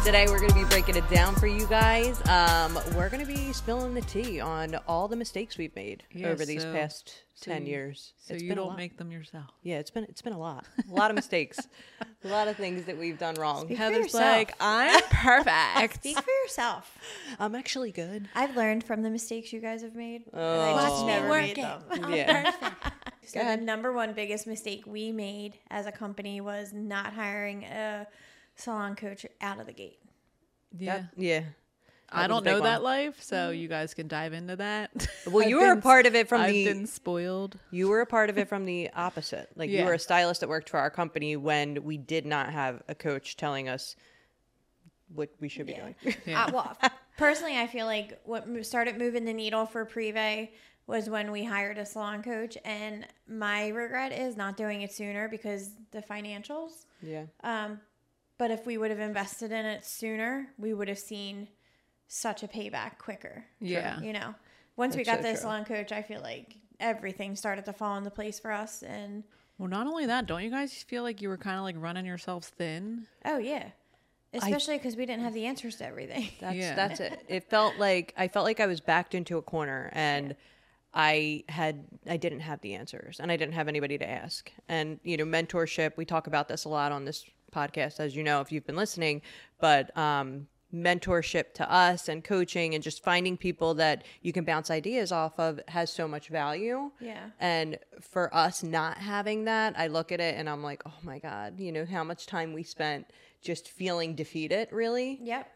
Today we're going to be breaking it down for you guys. We're going to be spilling the tea on all the mistakes we've made over these past 10 years. So you don't make them yourself. Yeah, it's been a lot of mistakes, a lot of things that we've done wrong. Speak Heather's for yourself. like, I'm perfect. Speak for yourself. I'm actually good. I've learned from the mistakes you guys have made. Oh. And I just Watch me never work made it. them. Yeah. So the number one biggest mistake we made as a company was not hiring a salon coach out of the gate. Yeah. Yeah. I don't know that life, so you guys can dive into that. Well, you were a part of it from I've been spoiled. You were a part of it from the opposite. Like you Yeah. were a stylist that worked for our company when we did not have a coach telling us what we should be doing. Yeah. Well, personally, I feel like what started moving the needle for Privé was when we hired a salon coach, and my regret is not doing it sooner because the financials. Yeah. But if we would have invested in it sooner, we would have seen such a payback quicker. Yeah. You know, once we That's got so the true. salon coach, I feel like everything started to fall into place for us. And Well, not only that, don't you guys feel like you were kind of like running yourselves thin? oh yeah, especially because we didn't have the answers to everything. That's it. It felt like I was backed into a corner and I didn't have the answers and I didn't have anybody to ask. And mentorship, we talk about this a lot on this podcast, as you know, if you've been listening, but mentorship to us and coaching and just finding people that you can bounce ideas off of has so much value. Yeah. And for us not having that, I look at it and I'm like, oh my God, how much time we spent just feeling defeated, really. Yep.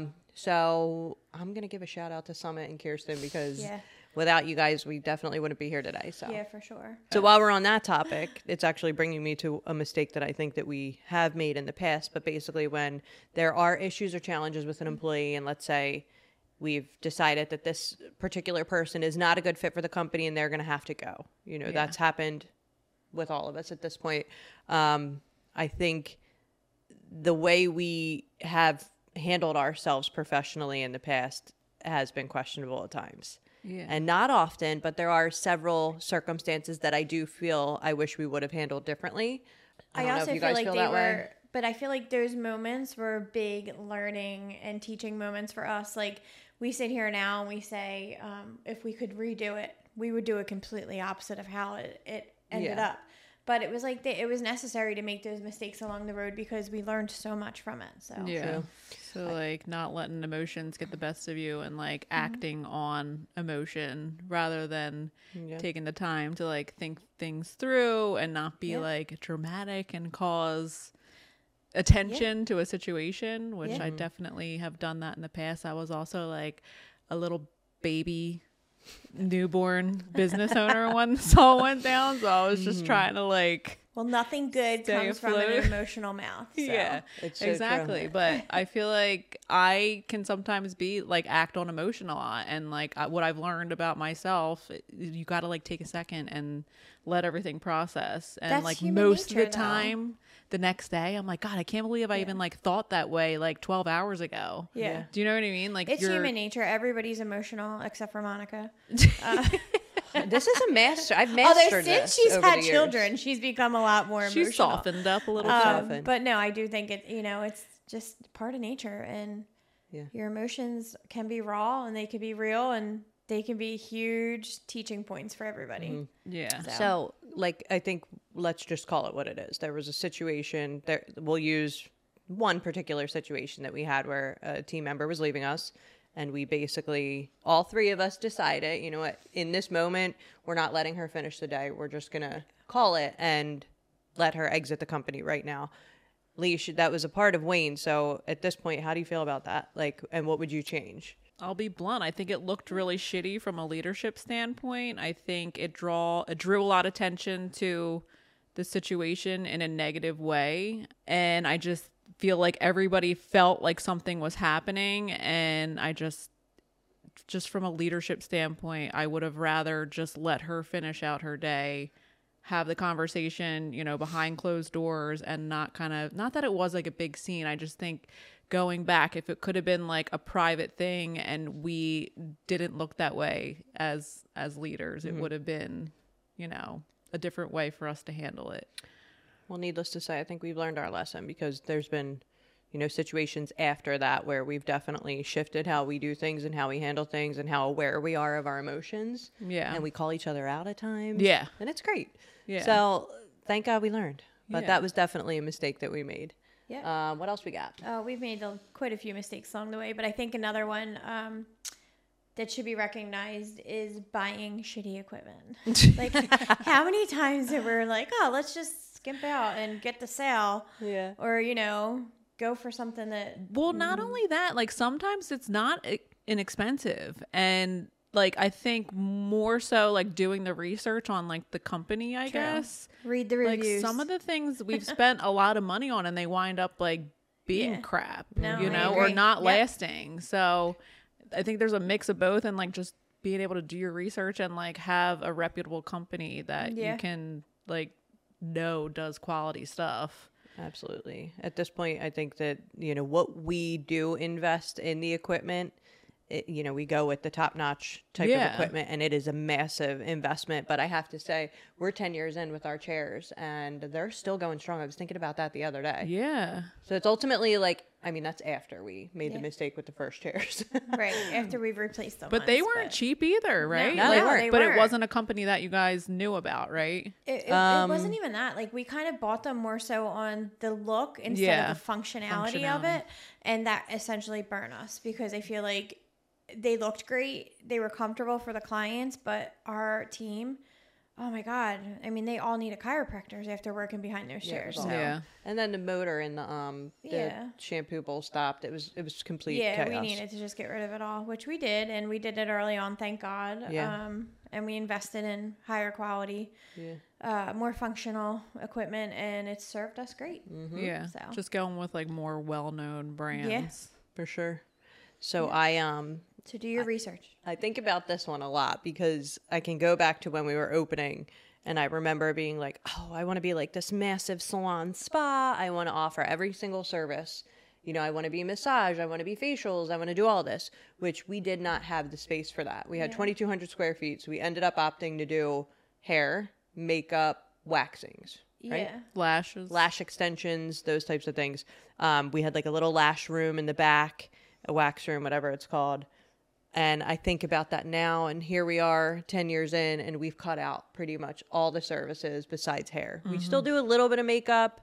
So I'm going to give a shout out to Summit and Kirsten because Yeah. without you guys, we definitely wouldn't be here today. So Yeah, for sure. so while we're on that topic, it's actually bringing me to a mistake that I think that we have made in the past. But basically, when there are issues or challenges with an employee, and let's say we've decided that this particular person is not a good fit for the company and they're going to have to go. That's happened with all of us at this point. I think the way we have handled ourselves professionally in the past has been questionable at times. Yeah. And not often, but there are several circumstances that I do feel I wish we would have handled differently. I don't know if you guys feel that way. But I feel like those moments were big learning and teaching moments for us. Like we sit here now and we say, if we could redo it, we would do it completely opposite of how it ended up. But it was like it was necessary to make those mistakes along the road because we learned so much from it. So Yeah. True. So like not letting emotions get the best of you and like acting on emotion rather than taking the time to like think things through and not be like dramatic and cause attention to a situation, which I definitely have done that in the past. I was also like a little baby newborn business owner when this all went down, so I was just trying to like well, nothing good Stay comes from afloat. an emotional mouth. So. yeah, It's so exactly. true. But I feel like I can sometimes be like act on emotion a lot, and like what I've learned about myself, you got to like take a second and let everything process. And That's like human most nature, of the time, the next day, I'm like, God, I can't believe I even like thought that way like 12 hours ago. Yeah. Do you know what I mean? Like It's you're, human nature. Everybody's emotional except for Monica. This is a master. I've Although mastered since this she's over had the years. children, she's become a lot more emotional. She's softened up a little bit. softened. But no, I do think it's just part of nature, and Yeah. your emotions can be raw and they can be real and they can be huge teaching points for everybody. Yeah. So, like, I think let's just call it what it is. There was a situation there. We'll use one particular situation that we had where a team member was leaving us. And we basically, all three of us decided, you know what, in this moment, we're not letting her finish the day. We're just going to call it and let her exit the company right now. Lee, that was a part of Wayne. So at this point, how do you feel about that? Like, and what would you change? I'll be blunt. I think it looked really shitty from a leadership standpoint. I think it drew a lot of attention to the situation in a negative way. And I just feel like everybody felt like something was happening. And I just from a leadership standpoint, I would have rather just let her finish out her day, have the conversation, behind closed doors, and not that it was like a big scene. I just think going back, if it could have been like a private thing and we didn't look that way as leaders, it would have been, a different way for us to handle it. Well, needless to say, I think we've learned our lesson because there's been situations after that where we've definitely shifted how we do things and how we handle things and how aware we are of our emotions. Yeah. And we call each other out at times. Yeah. And it's great. Yeah. So thank God we learned. But Yeah. that was definitely a mistake that we made. Yeah. What else we got? We've made quite a few mistakes along the way, but I think another one that should be recognized is buying shitty equipment. Like, how many times have we like, oh, let's just skimp out and get the sale, Yeah. or go for something that. Well, not only that, like sometimes it's not inexpensive, and like I think more so like doing the research on like the company, I guess. Read the Like reviews. some of the things we've spent a lot of money on and they wind up like being Yeah. crap, No, you I know, or agree. not Yep. lasting. So I think there's a mix of both, and like just being able to do your research and like have a reputable company that Yeah. you can like know does quality stuff. Absolutely. At this point, I think that, what we do invest in the equipment, we go with the top-notch type of Yeah. equipment, and it is a massive investment. But I have to say, we're 10 years in with our chairs, and they're still going strong. I was thinking about that the other day. Yeah. So it's ultimately like, that's after we made the Yeah. mistake with the first chairs. Right, after we've replaced them. But they weren't cheap either, right? No, they weren't. But it wasn't a company that you guys knew about, right? It wasn't even that. Like, we kind of bought them more so on the look instead Yeah. of the functionality of it. And that essentially burned us because I feel like they looked great. They were comfortable for the clients, but our team, oh my God. I mean, they all needed chiropractors after working behind those chairs. was So. awful. Yeah. And then the motor in the Yeah. shampoo bowl stopped. It was complete Yeah, chaos. we needed to just get rid of it all, which we did, and we did it early on, thank God. Yeah. And we invested in higher quality, more functional equipment, and it served us great. Yeah. So. Just going with like more well-known brands. For sure. So So do your research. I think about this one a lot because I can go back to when we were opening and I remember being like, oh, I want to be like this massive salon spa. I want to offer every single service. I want to be massage. I want to be facials. I want to do all this, which we did not have the space for that. We had 2,200 square feet. So we ended up opting to do hair, makeup, waxings, right? Yeah. Lashes. Lash extensions, those types of things. We had like a little lash room in the back, a wax room, whatever it's called. And I think about that now, and here we are 10 years in, and we've cut out pretty much all the services besides hair. We still do a little bit of makeup.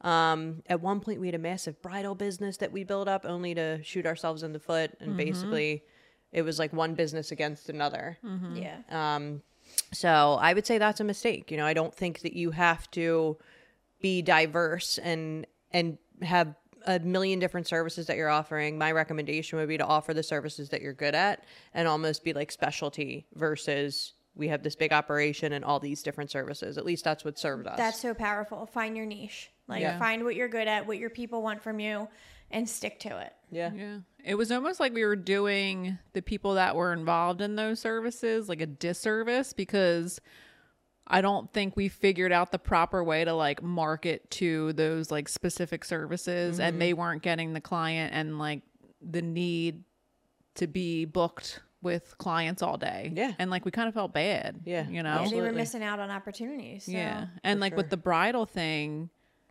At one point, we had a massive bridal business that we built up only to shoot ourselves in the foot. And basically, it was like one business against another. Yeah. So I would say that's a mistake. I don't think that you have to be diverse and have a million different services that you're offering. My recommendation would be to offer the services that you're good at and almost be like specialty versus we have this big operation and all these different services. At least that's what served us. That's so powerful. Find your niche. Like, Yeah. find what you're good at, what your people want from you, and stick to it. yeah. Yeah. It was almost like we were doing the people that were involved in those services like a disservice because I don't think we figured out the proper way to like market to those like specific services and they weren't getting the client and like the need to be booked with clients all day. Yeah. And like we kind of felt bad. Yeah. You know? Yeah, they were Absolutely. missing out on opportunities. So. Yeah. And like with the bridal thing,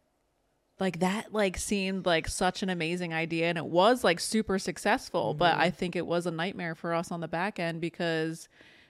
like that like seemed like such an amazing idea and it was like super successful, but I think it was a nightmare for us on the back end because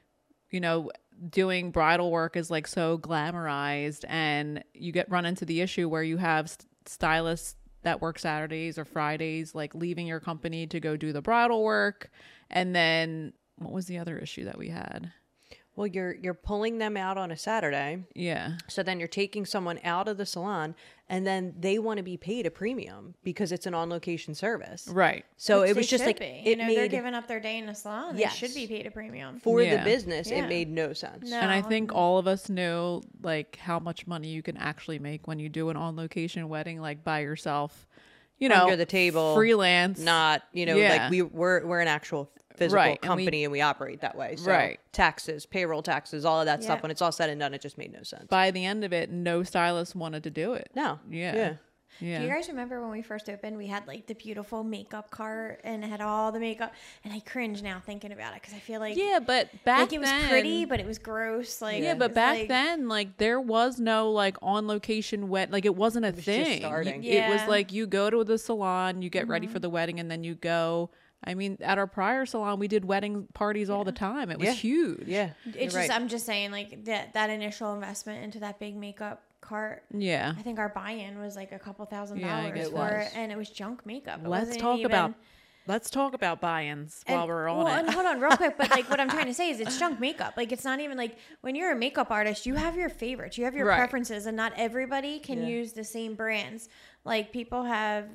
doing bridal work is like so glamorized and you get run into the issue where you have stylists that work Saturdays or Fridays like leaving your company to go do the bridal work. And then what was the other issue that we had? Well, you're pulling them out on a Saturday. Yeah. So then you're taking someone out of the salon and then they want to be paid a premium because it's an on-location service. Right. So Which it was they just should like be. it they're made giving up their day in a salon. Yes. They should be paid a premium. for Yeah. the business, Yeah. it made no sense. No. And I think all of us knew like how much money you can actually make when you do an on-location wedding like by yourself, Under the table, freelance. Not, Yeah. like we're an actual physical Right, and company and we operate that way. So Right. taxes, payroll taxes, all of that Yeah. stuff, when it's all said and done, it just made no sense. By the end of it, no stylist wanted to do it. No. Yeah. Yeah. Yeah. Do you guys remember when we first opened, we had like the beautiful makeup cart and it had all the makeup, and I cringe now thinking about it because I feel like Yeah, but back like it was then, pretty, but it was gross. Like yeah, but it's back like- then, like there was no like on location like it wasn't a was just thing. starting. It was Yeah. like you go to the salon, you get ready for the wedding, and then you go. I mean, at our prior salon, we did wedding parties all the time. It was Yeah. huge. Yeah, it's you're just right. I'm just saying like that initial investment into that big makeup cart. Yeah. I think our buy-in was like a couple $1,000 Yeah, I guess for it it, was. and it was junk makeup. It Let's wasn't talk even- about buy-ins while And- we're on well, it. and hold on real quick, but like what I'm trying to say is it's junk makeup. Like it's not even like when you're a makeup artist, you have your favorites, you have your Right. preferences, and not everybody can Yeah. use the same brands. Like people have,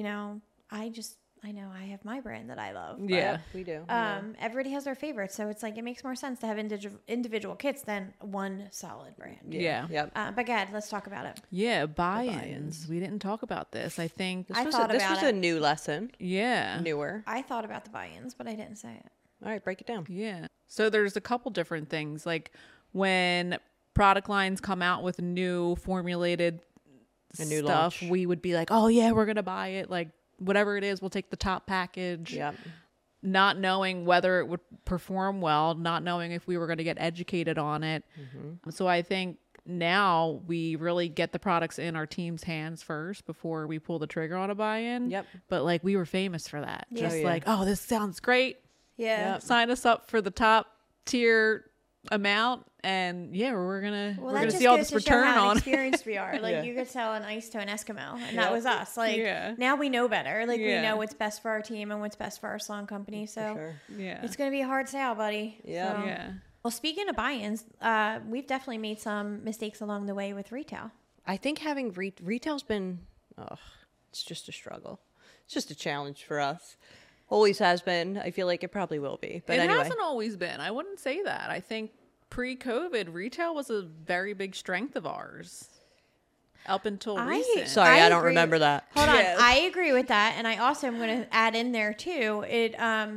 I know I have my brand that I love. but, Yeah. we do. everybody has their favorites, so it's like it makes more sense to have individual kits than one solid brand. Yeah. Yep. But Gad, let's talk about it. Yeah, buy-ins. buy-ins. We didn't talk about this. I think. I This thought was about a it. new lesson, Yeah. newer. I thought about the buy-ins, but I didn't say it. All right, break it down. Yeah. So there's a couple different things. Like when product lines come out with new formulated A new stuff, launch. we would be like, oh yeah, we're gonna buy it. Like whatever it is, we'll take the top package. Yep. Not knowing whether it would perform well, not knowing if we were going to get educated on it. So I think now we really get the products in our team's hands first before we pull the trigger on a buy-in. Yep. But like we were famous for that. Yeah. Just Oh, yeah. like, oh, this sounds great. Yeah. Yep. Sign us up for the top tier amount, and yeah, we're gonna Well, we're that gonna just see all goes this to show return how on. experienced we are. Like Yeah. you could sell an ice to an Eskimo, and Yep. that was us. Like Yeah. now we know better. Like we Yeah. know what's best for our team and what's best for our salon company. So Sure. Yeah. it's gonna be a hard sale, buddy. Yeah. So- Yeah. Well, speaking of buy-ins, we've definitely made some mistakes along the way with retail. I think having retail's been, it's just a struggle. It's just a challenge for us. Always has been. I feel like it probably will be. But It anyway, hasn't always been. I wouldn't say that. I think pre-COVID, retail was a very big strength of ours. Up until recent. Sorry, I don't agree- remember that. Hold on, Yeah. I agree with that, and I also am going to add in there too. It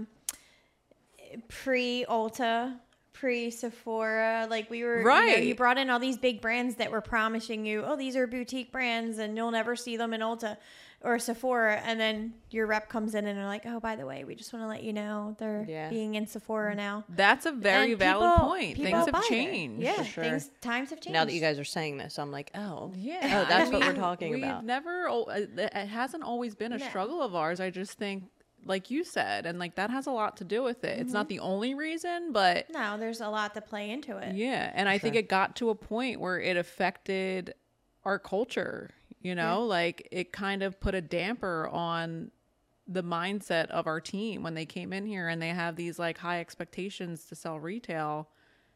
pre Ulta, pre Sephora, like we were Right. You brought in all these big brands that were promising you, oh, these are boutique brands, and you'll never see them in Ulta or Sephora, and then your rep comes in and they're like, oh, by the way, we just want to let you know they're Yeah. being in Sephora now. That's a very And valid people- point. people Things buy have it. changed. Yeah, sure. times have changed. Now that you guys are saying this, I'm like, oh, Yeah. oh, that's I what we're mean, talking we've about. never, it hasn't always been a No. struggle of ours. I just think, like you said, and like that has a lot to do with it. It's not the only reason, but No, there's a lot to play into it. yeah. And I think Sure. it got to a point where it affected our culture, like it kind of put a damper on the mindset of our team when they came in here and they have these like high expectations to sell retail,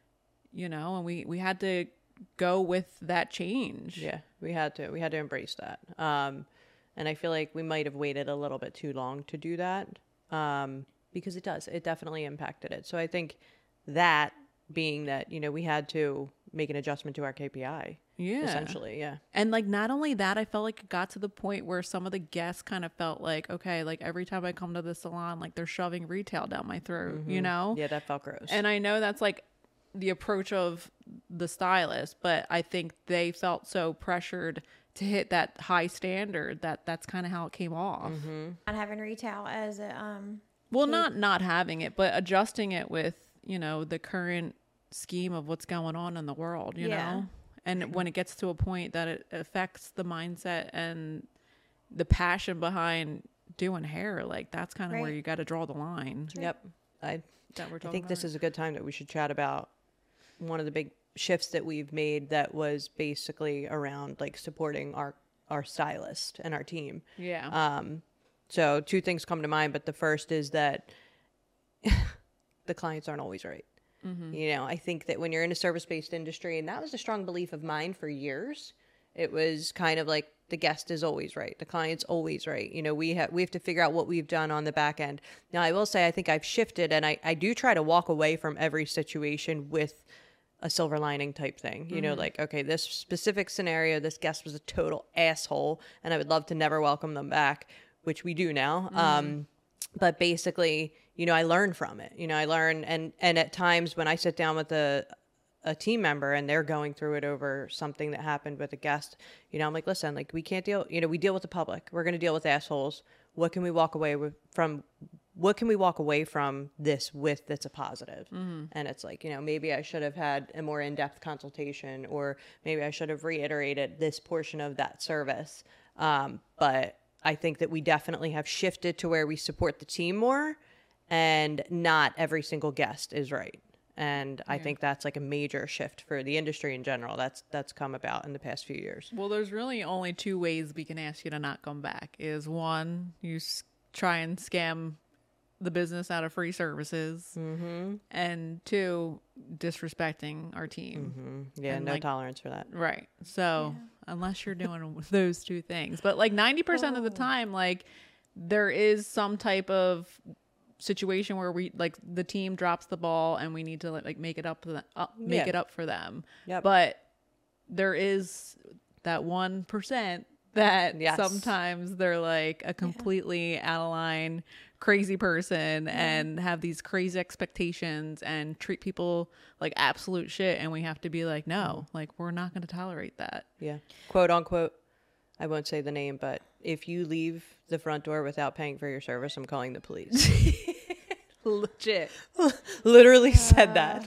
and we had to go with that change. Yeah, we had to embrace that. And I feel like we might have waited a little bit too long to do that, because it definitely impacted it. So I think that being that, we had to make an adjustment to our KPI, Yeah. essentially. Yeah. And like not only that, I felt like it got to the point where some of the guests kind of felt like, okay, like every time I come to the salon, like they're shoving retail down my throat, Yeah, that felt gross. And I know that's like the approach of the stylist, but I think they felt so pressured to hit that high standard that's kind of how it came off. Not having retail as a Well, not having it, but adjusting it with, the current scheme of what's going on in the world, you Yeah. know? And when it gets to a point that it affects the mindset and the passion behind doing hair, like that's kind of where Right. you got to draw the line. Yep. I That we're talking think this about. is a good time that we should chat about one of the big shifts that we've made that was basically around like supporting our stylist and our team. Yeah. So two things come to mind, but the first is that the clients aren't always right. I think that when you're in a service-based industry, and that was a strong belief of mine for years, it was kind of like the guest is always right, the client's always right. We have to figure out what we've done on the back end. Now, I will say I think I've shifted, and I do try to walk away from every situation with a silver lining type thing. Like, okay, this specific scenario, this guest was a total asshole, and I would love to never welcome them back, which we do now. But basically, I learn from it. I learn, and at times when I sit down with a a team member and they're going through it over something that happened with a guest, you know, I'm like, listen, like we can't deal, you know, we deal with the public. We're going to deal with assholes. What can we walk away from? What can we walk away from this with that's a positive? And it's like, you know, maybe I should have had a more in-depth consultation, or maybe I should have reiterated this portion of that service. But I think that we definitely have shifted to where we support the team more, and not every single guest is right. And I think that's like a major shift for the industry in general. That's come about in the past few years. Well, there's really only two ways we can ask you to not come back. Is one, you try and scam the business out of free services, and two, disrespecting our team. Yeah, And no like, tolerance for that. right. So unless you're doing those two things, but like 90% of the time, like there is some type of situation where we like the team drops the ball and we need to like make it up to make it up for them. Yep. But there is that 1% that Yes. sometimes they're like a completely out of line crazy person and have these crazy expectations and treat people like absolute shit, and we have to be like, no, like we're not going to tolerate that. Yeah. Quote unquote, I won't say the name, but if you leave the front door without paying for your service, I'm calling the police. Legit. Literally said that.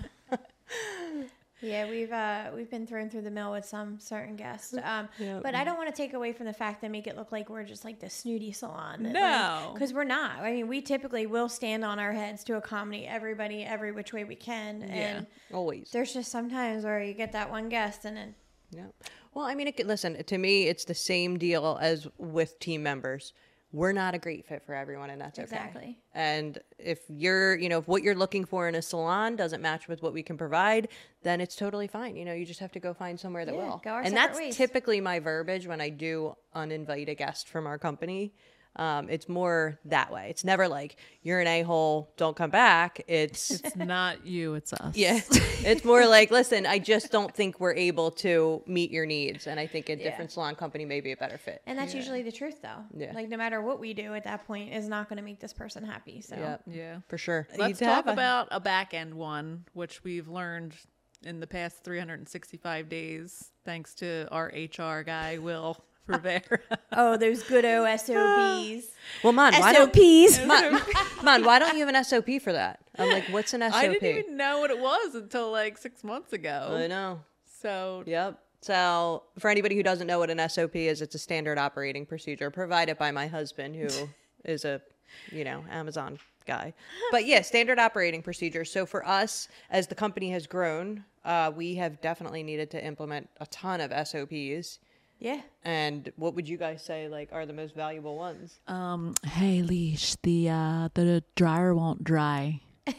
Yeah, we've been thrown through the mill with some certain guests. But I don't want to take away from the fact that make it look like we're just like the snooty salon. No. Because we're not. I mean, we typically will stand on our heads to accommodate everybody every which way we can. And Always. there's just sometimes where you get that one guest and then Yeah. Well, I mean, listen, to me, it's the same deal as with team members. We're not a great fit for everyone, and that's okay. Exactly. And if you're, you know, if what you're looking for in a salon doesn't match with what we can provide, then it's totally fine. You know, you just have to go find somewhere that will. go our and separate that's ways. typically my verbiage when I do uninvite a guest from our company. It's more that way. It's never like, you're an a-hole, don't come back. It's Not you, it's us. yeah. It's more like, listen, I just don't think we're able to meet your needs. And I think a different salon company may be a better fit. and that's usually the truth though. Yeah. Like no matter what we do at that point is not going to make this person happy. So Yep. Yeah. For sure. Let's You talk have a- about a back end one, which we've learned in the past 365 days, thanks to our HR guy, Will Rivera. oh, those good SOPs. Well, man, why don't SOPs. man, why don't you have an SOP for that? I'm like, what's an SOP? I didn't even know what it was until like 6 months ago. I know. So Yep. So for anybody who doesn't know what an SOP is, it's a standard operating procedure provided by my husband, who is a, you know, Amazon guy. But yeah, standard operating procedure. So for us, as the company has grown, we have definitely needed to implement a ton of SOPs. Yeah. And what would you guys say like are the most valuable ones? hey Leash, the dryer won't dry.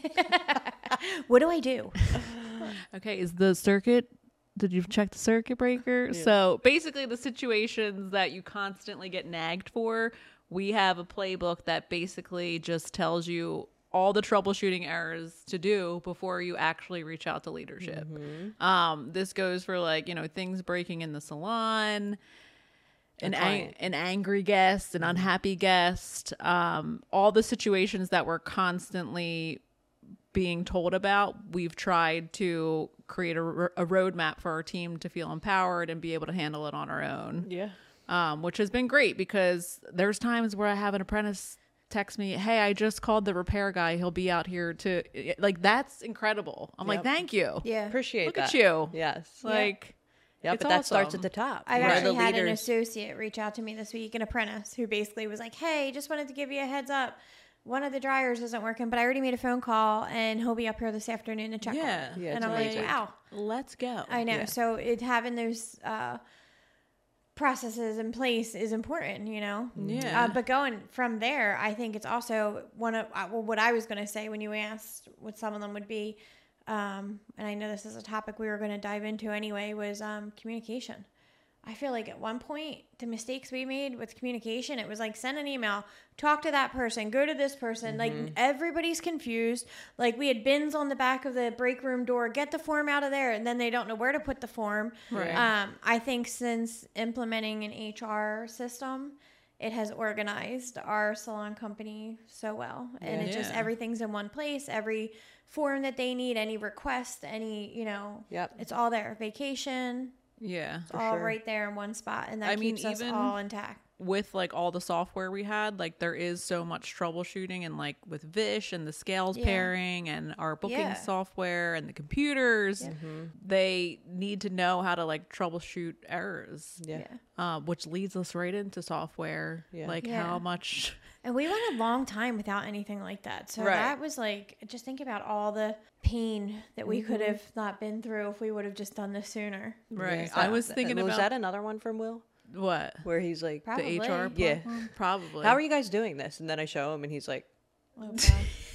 What do I do? Okay, is the circuit, did you check the circuit breaker? So basically the situations that you constantly get nagged for, we have a playbook that basically just tells you all the troubleshooting errors to do before you actually reach out to leadership. This goes for like, you know, things breaking in the salon, an angry guest, an unhappy guest, all the situations that we're constantly being told about. We've tried to create a roadmap for our team to feel empowered and be able to handle it on our own. Yeah. Which has been great because there's times where I have an apprentice text me, hey, I just called the repair guy. He'll be out here to, like, that's incredible. I'm like, thank you. Yeah. Appreciate Look that. at you. Yes. Like, Yeah, it's but that starts awesome. at the top. I've Where actually the had an leaders- associate reach out to me this week, an apprentice, who basically was like, hey, just wanted to give you a heads up. One of the dryers isn't working, but I already made a phone call and he'll be up here this afternoon to check on Yeah. it. Yeah, and it's I'm like, amazing. wow. let's go. I know. Yeah. So having those processes in place is important, you know? Yeah. But going from there, I think it's also one of what I was going to say when you asked what some of them would be. And I know this is a topic we were going to dive into anyway, was communication. I feel like at one point, the mistakes we made with communication, it was like send an email, talk to that person, go to this person. Like everybody's confused. Like we had bins on the back of the break room door, get the form out of there, and then they don't know where to put the form. Right. I think since implementing an HR system, it has organized our salon company so well. And it's just Yeah. everything's in one place. Every form that they need, any request, any, Yep. it's all there. Vacation, Yeah. it's all sure. right there in one spot. And that I mean, keeps us even- all intact. With like all the software we had, like there is so much troubleshooting, and like with Vish and the scales Yeah. pairing and our booking Yeah. software and the computers, Mm-hmm. they need to know how to like troubleshoot errors, Yeah. which leads us right into software. Yeah. Like Yeah. how much, And we went a long time without anything like that. So Right. that was like, just think about all the pain that we could Mm-hmm. have not been through if we would have just done this sooner. right? Yeah. I was thinking was about that another one from Will what where he's like, Probably. the HR Yeah. platform? Probably. how are you guys doing this? And then I show him and he's like, Oh, God.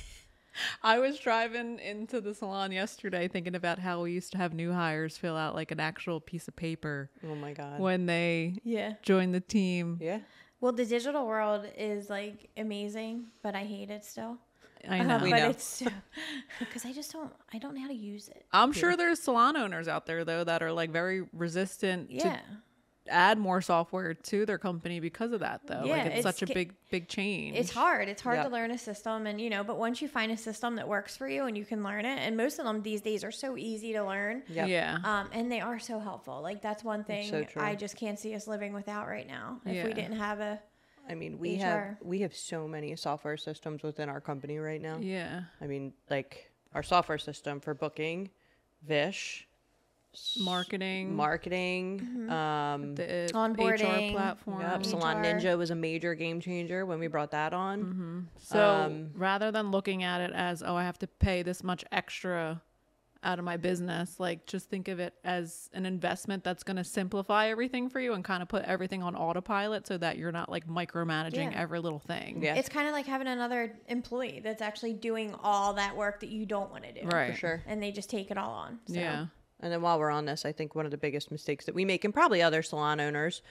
I was driving into the salon yesterday thinking about how we used to have new hires fill out like an actual piece of paper oh my God. when they Yeah. join the team. Yeah. Well, the digital world is like amazing, but I hate it still. I know. We but know. it's because I don't know how to use it. I'm sure there's salon owners out there though that are like very resistant Yeah. to add more software to their company because of that though. Yeah, like it's it's such a ca- big change. It's hard. It's hard Yeah. to learn a system and but once you find a system that works for you and you can learn it, and most of them these days are so easy to learn. Yep. Yeah. And they are so helpful. Like that's one thing so true. I just can't see us living without right now. If Yeah. we didn't have a I mean, we HR. have so many software systems within our company right now. Yeah. I mean, like our software system for booking, Vish, Marketing. marketing, The Onboarding. HR platform. yep, Salon HR. Ninja was a major game changer when we brought that on. So rather than looking at it as, oh, I have to pay this much extra out of my business, like just think of it as an investment that's going to simplify everything for you and kind of put everything on autopilot so that you're not like micromanaging Yeah. every little thing. Yeah, it's kind of like having another employee that's actually doing all that work that you don't want to do. Right. for sure. And they just take it all on. So. Yeah. And then while we're on this, I think one of the biggest mistakes that we make, and probably other salon owners,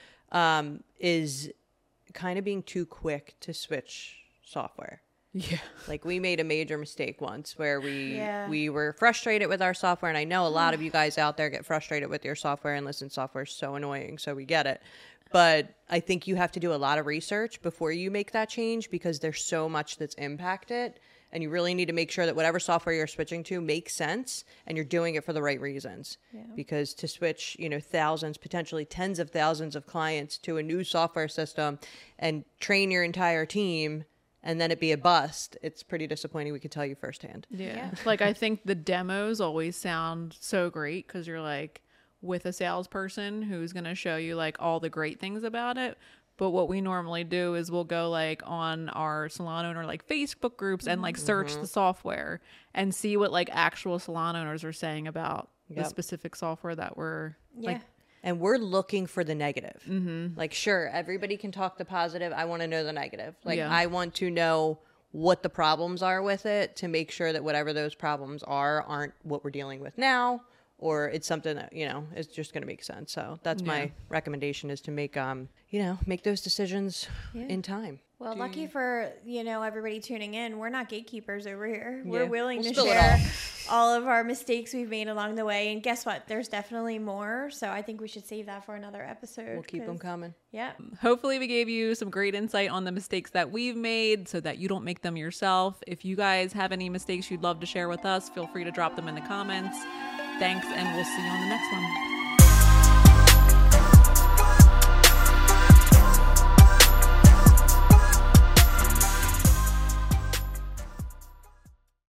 is kind of being too quick to switch software. Yeah. Like we made a major mistake once where Yeah. we were frustrated with our software, and I know a lot of you guys out there get frustrated with your software, and listen, software is so annoying, so we get it. But I think you have to do a lot of research before you make that change because there's so much that's impacted, and you really need to make sure that whatever software you're switching to makes sense and you're doing it for the right reasons. Because to switch, thousands, potentially tens of thousands of clients to a new software system and train your entire team and then it be a bust, it's pretty disappointing. We could tell you firsthand. Yeah. Like I think the demos always sound so great because you're like with a salesperson who's going to show you like all the great things about it. But what we normally do is we'll go like on our salon owner like Facebook groups and like search the software and see what like actual salon owners are saying about the Yep. specific software that we're Yeah. like. And we're looking for the negative. Like, sure, everybody can talk the positive. I want to know the negative. Like, Yeah. I want to know what the problems are with it to make sure that whatever those problems are aren't what we're dealing with now, or it's something that, is just going to make sense. So that's Yeah. my recommendation, is to make, make those decisions in time. Well, lucky for, everybody tuning in, we're not gatekeepers over here. We're Yeah. willing We'll to spill it share all of our mistakes we've made along the way. And guess what? There's definitely more. So I think we should save that for another episode. We'll keep them 'cause- coming. Yeah. Hopefully we gave you some great insight on the mistakes that we've made so that you don't make them yourself. If you guys have any mistakes you'd love to share with us, feel free to drop them in the comments. Thanks, and we'll see you on the next one.